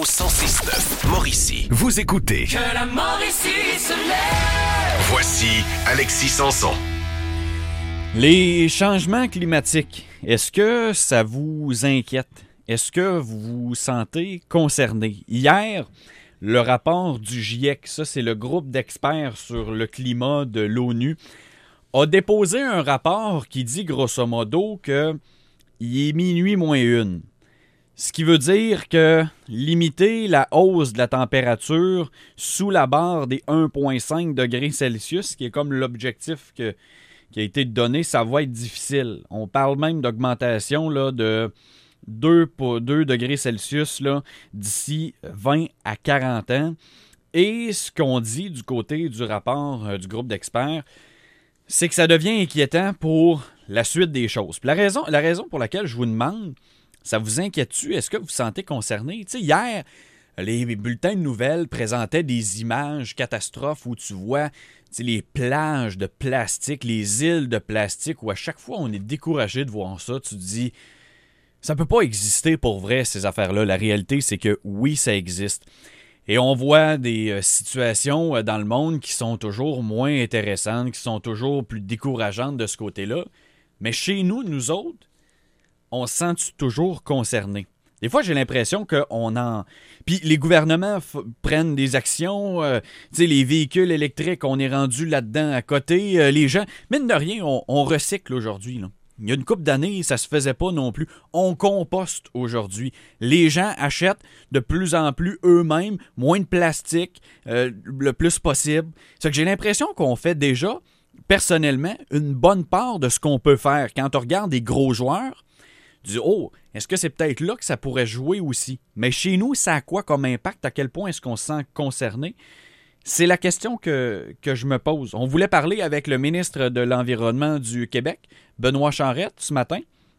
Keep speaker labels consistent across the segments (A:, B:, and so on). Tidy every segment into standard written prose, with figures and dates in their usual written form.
A: au 106.9 Mauricie. Vous écoutez
B: Que la Mauricie se lève.
A: Voici Alexis Sanson.
C: Les changements climatiques, est-ce que ça vous inquiète? Est-ce que vous vous sentez concerné? Hier, le rapport du GIEC, ça c'est le groupe d'experts sur le climat de l'ONU, a déposé un rapport qui dit grosso modo qu'il est minuit moins une. Ce qui veut dire que limiter la hausse de la température sous la barre des 1,5 degrés Celsius, qui est comme l'objectif qui a été donné, ça va être difficile. On parle même d'augmentation là, de 2 degrés Celsius là, d'ici 20 à 40 ans. Et ce qu'on dit du côté du rapport du groupe d'experts, c'est que ça devient inquiétant pour la suite des choses. Puis la raison pour laquelle je vous demande, ça vous inquiète-tu? Est-ce que vous vous sentez concerné? Tu sais, hier, les bulletins de nouvelles présentaient des images catastrophes où tu vois les plages de plastique, les îles de plastique, où à chaque fois on est découragé de voir ça. Tu te dis, ça peut pas exister pour vrai, ces affaires-là. La réalité, c'est que oui, ça existe. Et on voit des situations dans le monde qui sont toujours moins intéressantes, qui sont toujours plus décourageantes de ce côté-là. Mais chez nous, nous autres, on se sent toujours concerné. Des fois, j'ai l'impression qu'on en... Puis les gouvernements prennent des actions, tu sais, les véhicules électriques, on est rendu là-dedans à côté, les gens... Mine de rien, on recycle aujourd'hui, là. Il y a une couple d'années, ça se faisait pas non plus. On composte aujourd'hui. Les gens achètent de plus en plus eux-mêmes, moins de plastique, le plus possible. C'est que j'ai l'impression qu'on fait déjà, personnellement, une bonne part de ce qu'on peut faire. Quand on regarde des gros joueurs, tu dis, oh, est-ce que c'est peut-être là que ça pourrait jouer aussi? Mais chez nous, ça a quoi comme impact? À quel point est-ce qu'on se sent concerné? C'est la question que je me pose. On voulait parler avec le ministre de l'Environnement du Québec, Benoît Charette, ce matin.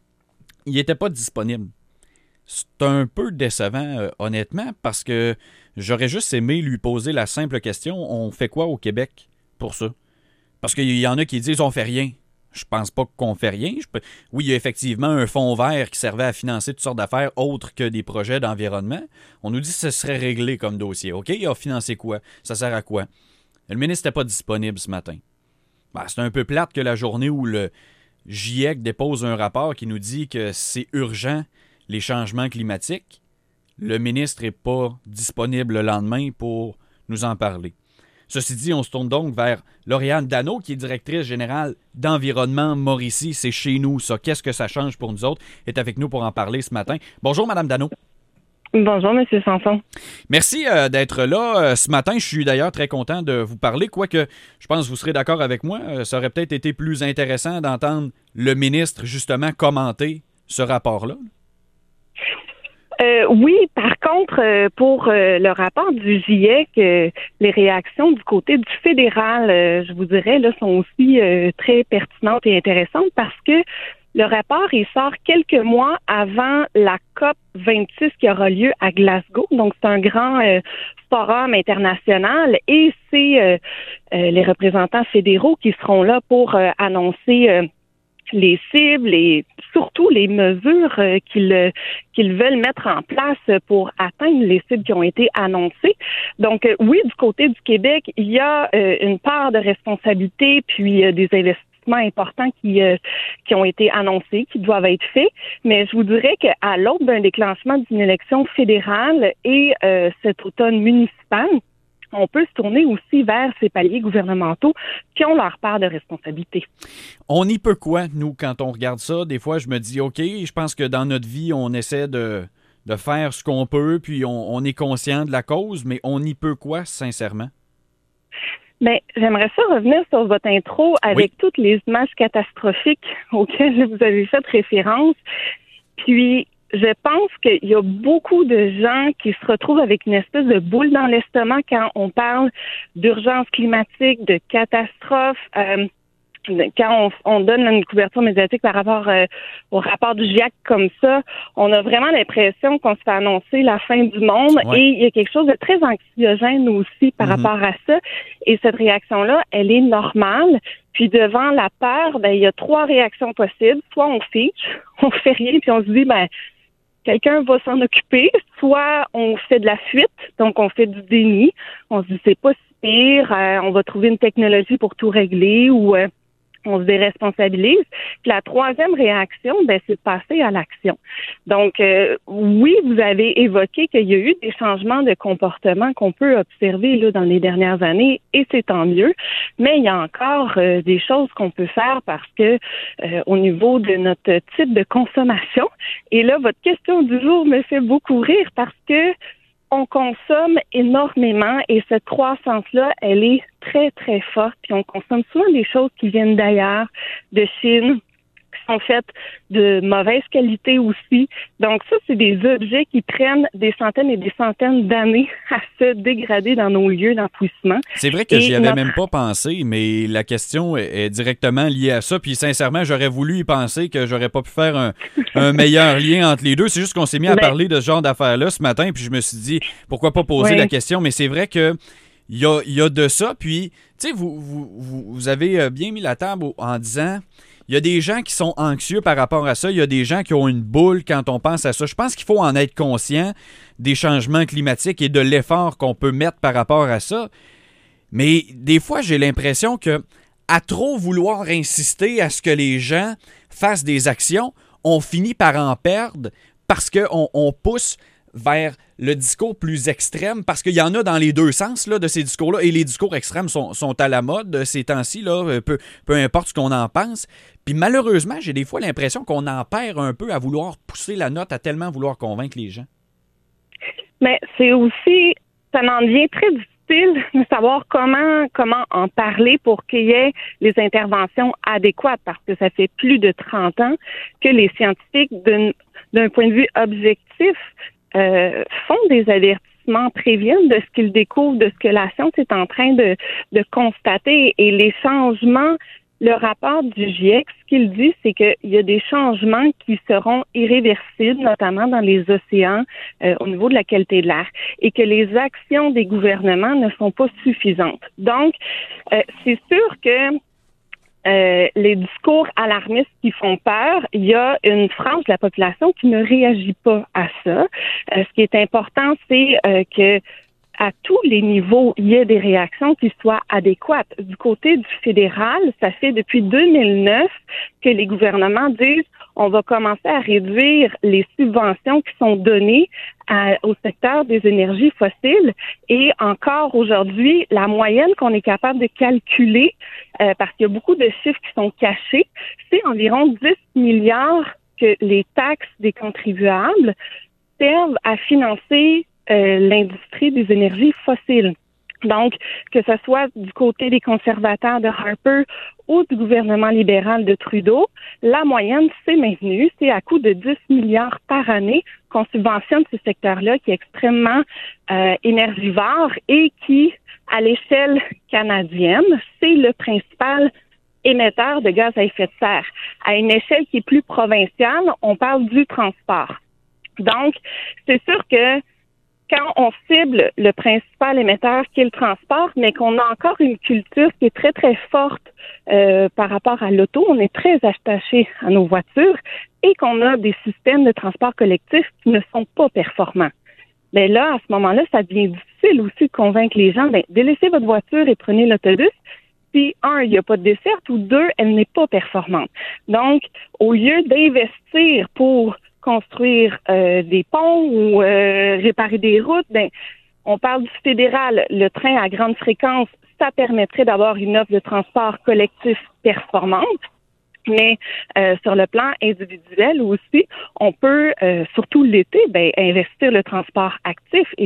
C: Il n'était pas disponible. C'est un peu décevant, honnêtement, parce que j'aurais juste aimé lui poser la simple question, on fait quoi au Québec pour ça? Parce qu'il y en a qui disent, on fait rien. Je pense pas qu'on fait rien. Oui, il y a effectivement un fonds vert qui servait à financer toutes sortes d'affaires autres que des projets d'environnement. On nous dit que ce serait réglé comme dossier. OK, il a financé quoi? Ça sert à quoi? Le ministre n'était pas disponible ce matin. Ben, c'est un peu plate que la journée où le GIEC dépose un rapport qui nous dit que c'est urgent, les changements climatiques, le ministre n'est pas disponible le lendemain pour nous en parler. Ceci dit, on se tourne donc vers Lauriane Dano, qui est directrice générale d'Environnement Mauricie. C'est chez nous, ça. Qu'est-ce que ça change pour nous autres? Elle est avec nous pour en parler ce matin. Bonjour, Madame Dano.
D: Bonjour, M. Sanson.
C: Merci d'être là. Ce matin, je suis d'ailleurs très content de vous parler, quoique je pense que vous serez d'accord avec moi. Ça aurait peut-être été plus intéressant d'entendre le ministre, justement, commenter ce rapport-là.
D: Oui, par contre, pour le rapport du GIEC, les réactions du côté du fédéral, je vous dirais, là, sont aussi très pertinentes et intéressantes parce que le rapport, il sort quelques mois avant la COP 26 qui aura lieu à Glasgow. Donc, c'est un grand forum international et c'est les représentants fédéraux qui seront là pour annoncer les cibles et surtout les mesures qu'ils veulent mettre en place pour atteindre les cibles qui ont été annoncées. Donc, oui, du côté du Québec, il y a une part de responsabilité, puis des investissements importants qui ont été annoncés, qui doivent être faits. Mais je vous dirais qu'à l'aube d'un déclenchement d'une élection fédérale et cet automne municipal, on peut se tourner aussi vers ces paliers gouvernementaux qui ont leur part de responsabilité.
C: On y peut quoi, nous, quand on regarde ça? Des fois, je me dis, OK, je pense que dans notre vie, on essaie de faire ce qu'on peut, puis on est conscient de la cause, mais on y peut quoi, sincèrement?
D: Bien, j'aimerais ça revenir sur votre intro avec toutes les images catastrophiques auxquelles vous avez fait référence. Puis, je pense qu'il y a beaucoup de gens qui se retrouvent avec une espèce de boule dans l'estomac quand on parle d'urgence climatique, de catastrophe. Quand on donne une couverture médiatique par rapport au rapport du GIEC comme ça, on a vraiment l'impression qu'on se fait annoncer la fin du monde et il y a quelque chose de très anxiogène aussi par rapport à ça. Et cette réaction-là, elle est normale. Puis devant la peur, ben il y a 3 réactions possibles. Soit on fiche, on fait rien, puis on se dit, ben quelqu'un va s'en occuper, soit on fait de la fuite, donc on fait du déni, on se dit c'est pas si pire, on va trouver une technologie pour tout régler ou on se déresponsabilise. Puis la troisième réaction, c'est de passer à l'action. Donc, oui, vous avez évoqué qu'il y a eu des changements de comportement qu'on peut observer là, dans les dernières années, et c'est tant mieux. Mais il y a encore des choses qu'on peut faire parce que au niveau de notre type de consommation, et là, votre question du jour me fait beaucoup rire parce que on consomme énormément et cette croissance-là, elle est très, très forte. Puis on consomme souvent des choses qui viennent d'ailleurs, de Chine, qui sont faites de mauvaise qualité aussi. Donc ça, c'est des objets qui prennent des centaines et des centaines d'années à se dégrader dans nos lieux d'enfouissement.
C: C'est vrai que j'y avais même pas pensé, mais la question est directement liée à ça. Puis sincèrement, j'aurais voulu y penser que j'aurais pas pu faire un meilleur lien entre les deux. C'est juste qu'on s'est mis à parler de ce genre d'affaires-là ce matin, puis je me suis dit, pourquoi pas poser la question? Mais c'est vrai que il y a de ça. Puis, tu sais, vous avez bien mis la table en disant... Il y a des gens qui sont anxieux par rapport à ça. Il y a des gens qui ont une boule quand on pense à ça. Je pense qu'il faut en être conscient des changements climatiques et de l'effort qu'on peut mettre par rapport à ça. Mais des fois, j'ai l'impression que à trop vouloir insister à ce que les gens fassent des actions, on finit par en perdre parce qu'on pousse vers le discours plus extrême, parce qu'il y en a dans les deux sens là, de ces discours-là, et les discours extrêmes sont à la mode ces temps-ci, là, peu importe ce qu'on en pense. Puis malheureusement, j'ai des fois l'impression qu'on en perd un peu à vouloir pousser la note, à tellement vouloir convaincre les gens.
D: Mais c'est aussi, ça en devient très difficile de savoir comment en parler pour qu'il y ait les interventions adéquates, parce que ça fait plus de 30 ans que les scientifiques, d'un point de vue objectif, font des avertissements, préviennent de ce qu'ils découvrent, de ce que la science est en train de constater. Et les changements, le rapport du GIEC, ce qu'il dit, c'est qu'il y a des changements qui seront irréversibles, notamment dans les océans, au niveau de la qualité de l'air, et que les actions des gouvernements ne sont pas suffisantes. Donc, c'est sûr que les discours alarmistes qui font peur, il y a une frange de la population qui ne réagit pas à ça. Ce qui est important, c'est que à tous les niveaux, il y a des réactions qui soient adéquates. Du côté du fédéral, ça fait depuis 2009 que les gouvernements disent on va commencer à réduire les subventions qui sont données au secteur des énergies fossiles. Et encore aujourd'hui, la moyenne qu'on est capable de calculer, parce qu'il y a beaucoup de chiffres qui sont cachés, c'est environ 10 milliards que les taxes des contribuables servent à financer l'industrie des énergies fossiles. Donc, que ce soit du côté des conservateurs de Harper ou du gouvernement libéral de Trudeau, la moyenne s'est maintenue. C'est à coût de 10 milliards par année qu'on subventionne ce secteur-là qui est extrêmement énergivore et qui, à l'échelle canadienne, c'est le principal émetteur de gaz à effet de serre. À une échelle qui est plus provinciale, on parle du transport. Donc, c'est sûr que quand on cible le principal émetteur qui est le transport, mais qu'on a encore une culture qui est très, très forte par rapport à l'auto, on est très attaché à nos voitures et qu'on a des systèmes de transport collectif qui ne sont pas performants. Mais là, à ce moment-là, ça devient difficile aussi de convaincre les gens, délaissez votre voiture et prenez l'autobus. Puis, il n'y a pas de desserte, ou deux, elle n'est pas performante. Donc, au lieu d'investir pour construire des ponts ou réparer des routes, on parle du fédéral. Le train à grande fréquence, ça permettrait d'avoir une offre de transport collectif performante. Mais sur le plan individuel aussi, on peut, surtout l'été, investir le transport actif et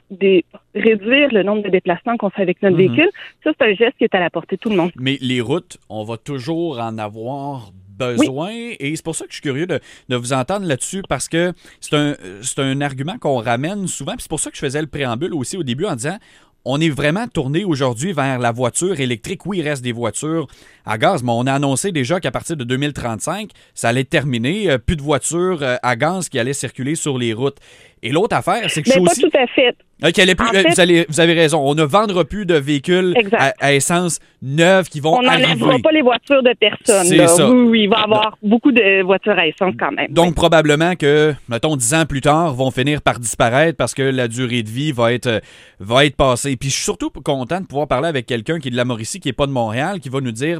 D: réduire le nombre de déplacements qu'on fait avec notre véhicule. Ça, c'est un geste qui est à la portée de tout le monde.
C: Mais les routes, on va toujours en avoir besoin. Oui. Et c'est pour ça que je suis curieux de vous entendre là-dessus, parce que c'est un argument qu'on ramène souvent. Puis c'est pour ça que je faisais le préambule aussi au début en disant on est vraiment tourné aujourd'hui vers la voiture électrique. Oui, il reste des voitures à gaz, mais on a annoncé déjà qu'à partir de 2035, ça allait terminer. Plus de voitures à gaz qui allaient circuler sur les routes. Et l'autre affaire, c'est que
D: Mais
C: je suis
D: pas
C: aussi...
D: tout à fait.
C: Vous avez raison. On ne vendra plus de véhicules à essence neuves qui vont arriver.
D: On n'enlèvera pas les voitures de personnes.
C: C'est ça.
D: Oui, il va y avoir beaucoup de voitures à essence quand même.
C: Donc, probablement que, mettons, 10 ans plus tard, vont finir par disparaître parce que la durée de vie va être passée. Puis, je suis surtout content de pouvoir parler avec quelqu'un qui est de la Mauricie, qui n'est pas de Montréal, qui va nous dire,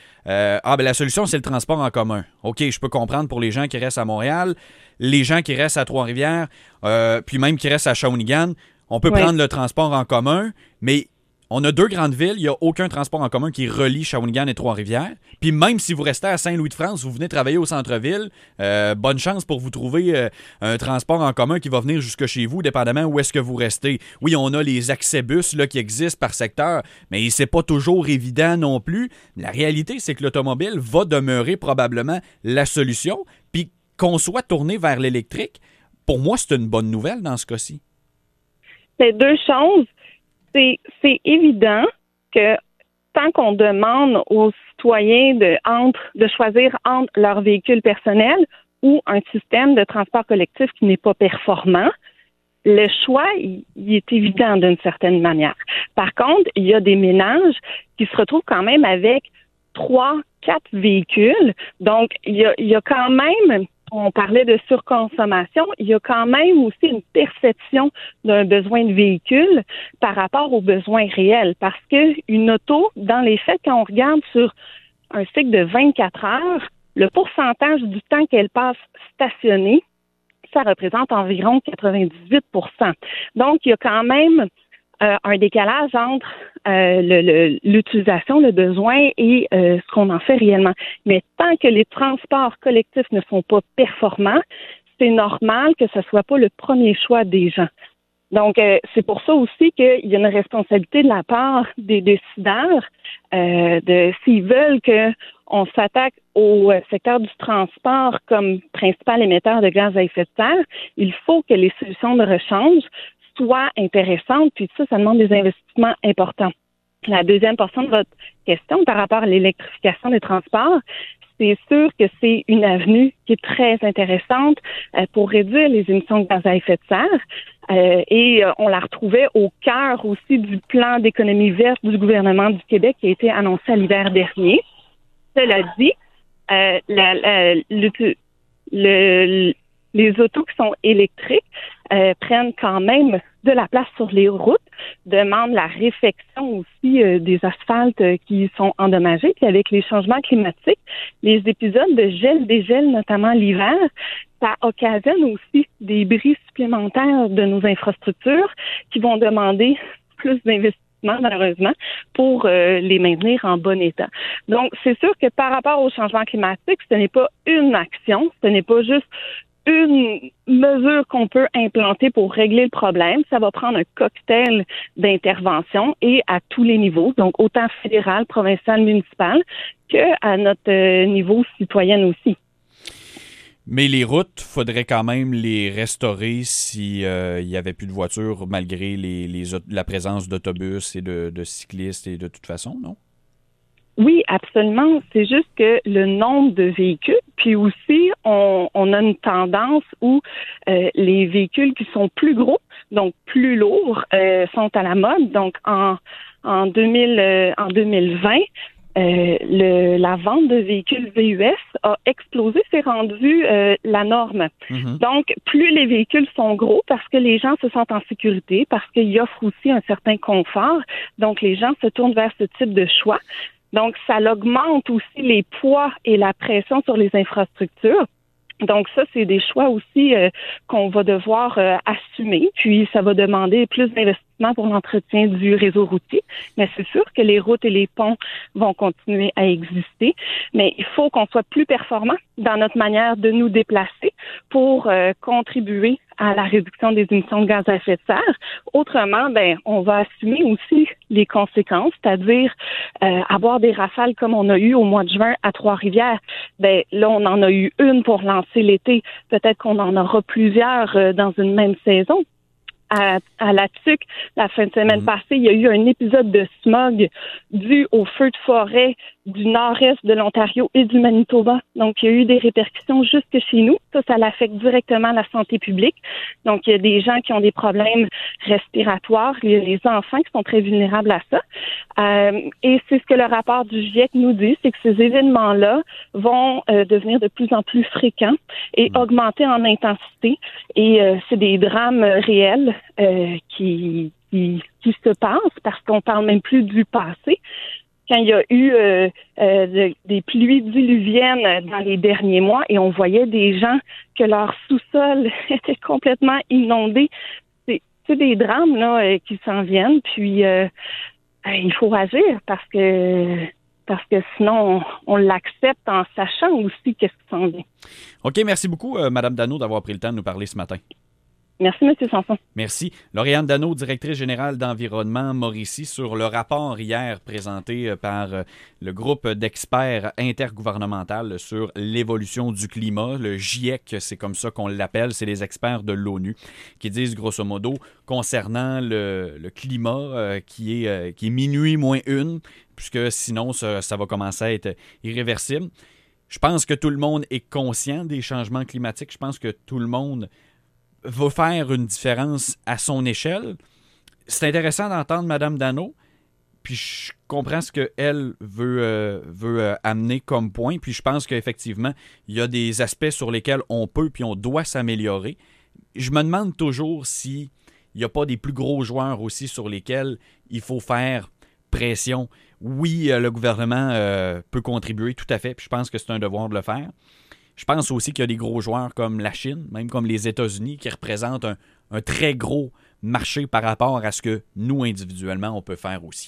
C: la solution, c'est le transport en commun. OK, je peux comprendre pour les gens qui restent à Montréal, les gens qui restent à Trois-Rivières, puis même qui restent à Shawinigan. On peut prendre le transport en commun, mais on a 2 grandes villes, il n'y a aucun transport en commun qui relie Shawinigan et Trois-Rivières. Puis même si vous restez à Saint-Louis-de-France, vous venez travailler au centre-ville, bonne chance pour vous trouver un transport en commun qui va venir jusque chez vous, dépendamment où est-ce que vous restez. Oui, on a les accès bus là, qui existent par secteur, mais c'est pas toujours évident non plus. La réalité, c'est que l'automobile va demeurer probablement la solution. Puis qu'on soit tourné vers l'électrique, pour moi, c'est une bonne nouvelle dans ce cas-ci.
D: C'est 2 choses. C'est évident que tant qu'on demande aux citoyens de choisir entre leur véhicule personnel ou un système de transport collectif qui n'est pas performant, le choix, il est évident d'une certaine manière. Par contre, il y a des ménages qui se retrouvent quand même avec 3, 4 véhicules. Donc, il y a quand même... On parlait de surconsommation. Il y a quand même aussi une perception d'un besoin de véhicule par rapport aux besoins réels. Parce que une auto, dans les faits, quand on regarde sur un cycle de 24 heures, le pourcentage du temps qu'elle passe stationnée, ça représente environ 98 %. Donc, il y a quand même un décalage entre l'utilisation, le besoin et ce qu'on en fait réellement. Mais tant que les transports collectifs ne sont pas performants, c'est normal que ce soit pas le premier choix des gens. Donc, c'est pour ça aussi qu'il y a une responsabilité de la part des décideurs s'ils veulent qu'on s'attaque au secteur du transport comme principal émetteur de gaz à effet de serre, il faut que les solutions de rechange soient intéressantes, puis ça demande des investissements importants. La deuxième portion de votre question par rapport à l'électrification des transports, c'est sûr que c'est une avenue qui est très intéressante pour réduire les émissions de gaz à effet de serre. Et on la retrouvait au cœur aussi du plan d'économie verte du gouvernement du Québec qui a été annoncé à l'hiver dernier. Cela dit, les autos qui sont électriques prennent quand même de la place sur les routes, demandent la réfection aussi des asphaltes qui sont endommagés. Puis avec les changements climatiques, les épisodes de gel-dégel, notamment l'hiver, ça occasionne aussi des bris supplémentaires de nos infrastructures qui vont demander plus d'investissement, malheureusement, pour les maintenir en bon état. Donc, c'est sûr que par rapport au changement climatique, ce n'est pas une action, ce n'est pas juste une mesure qu'on peut implanter pour régler le problème. Ça va prendre un cocktail d'intervention et à tous les niveaux, donc autant fédéral, provincial, municipal, qu'à notre niveau citoyen aussi.
C: Mais les routes, faudrait quand même les restaurer si il y avait plus de voitures malgré la présence d'autobus et de cyclistes et de toute façon, non?
D: Oui, absolument. C'est juste que le nombre de véhicules, puis aussi, on a une tendance où les véhicules qui sont plus gros, donc plus lourds, sont à la mode. Donc, en 2020, la vente de véhicules VUS a explosé, c'est rendu la norme. Mm-hmm. Donc, plus les véhicules sont gros parce que les gens se sentent en sécurité, parce qu'ils offrent aussi un certain confort, donc les gens se tournent vers ce type de choix. Donc, ça augmente aussi les poids et la pression sur les infrastructures. Donc, ça, c'est des choix aussi qu'on va devoir assumer. Puis, ça va demander plus d'investissement pour l'entretien du réseau routier. Mais c'est sûr que les routes et les ponts vont continuer à exister. Mais il faut qu'on soit plus performant dans notre manière de nous déplacer pour contribuer à la réduction des émissions de gaz à effet de serre. Autrement, on va assumer aussi les conséquences, c'est-à-dire avoir des rafales comme on a eu au mois de juin à Trois-Rivières. Là, on en a eu une pour lancer l'été. Peut-être qu'on en aura plusieurs dans une même saison. À la TUC, la fin de semaine passée, il y a eu un épisode de smog dû aux feux de forêt du nord-est de l'Ontario et du Manitoba. Donc, il y a eu des répercussions jusque chez nous. Ça l'affecte directement la santé publique. Donc, il y a des gens qui ont des problèmes respiratoires. Il y a les enfants qui sont très vulnérables à ça. Et c'est ce que le rapport du GIEC nous dit, c'est que ces événements-là vont devenir de plus en plus fréquents et augmenter en intensité. Et c'est des drames réels qui se passent parce qu'on parle même plus du passé. Quand il y a eu des pluies diluviennes dans les derniers mois et on voyait des gens que leur sous-sol était complètement inondé. C'est des drames là qui s'en viennent. Puis il faut agir parce que sinon on l'accepte en sachant aussi qu'est-ce qui s'en vient.
C: OK, merci beaucoup, Mme Dano, d'avoir pris le temps de nous parler ce matin.
D: Merci, M. Sanson.
C: Merci. Lauriane Dano, directrice générale d'Environnement Mauricie, sur le rapport hier présenté par le groupe d'experts intergouvernemental sur l'évolution du climat. Le GIEC, c'est comme ça qu'on l'appelle, c'est les experts de l'ONU qui disent grosso modo concernant le climat qui est minuit moins une, puisque sinon ça va commencer à être irréversible. Je pense que tout le monde est conscient des changements climatiques. Je pense que tout le monde va faire une différence à son échelle. C'est intéressant d'entendre Mme Dano, puis je comprends ce qu'elle veut amener comme point, puis je pense qu'effectivement, il y a des aspects sur lesquels on peut puis on doit s'améliorer. Je me demande toujours s'il n'y a pas des plus gros joueurs aussi sur lesquels il faut faire pression. Oui, le gouvernement peut contribuer, tout à fait, puis je pense que c'est un devoir de le faire. Je pense aussi qu'il y a des gros joueurs comme la Chine, même comme les États-Unis, qui représentent un très gros marché par rapport à ce que nous, individuellement, on peut faire aussi.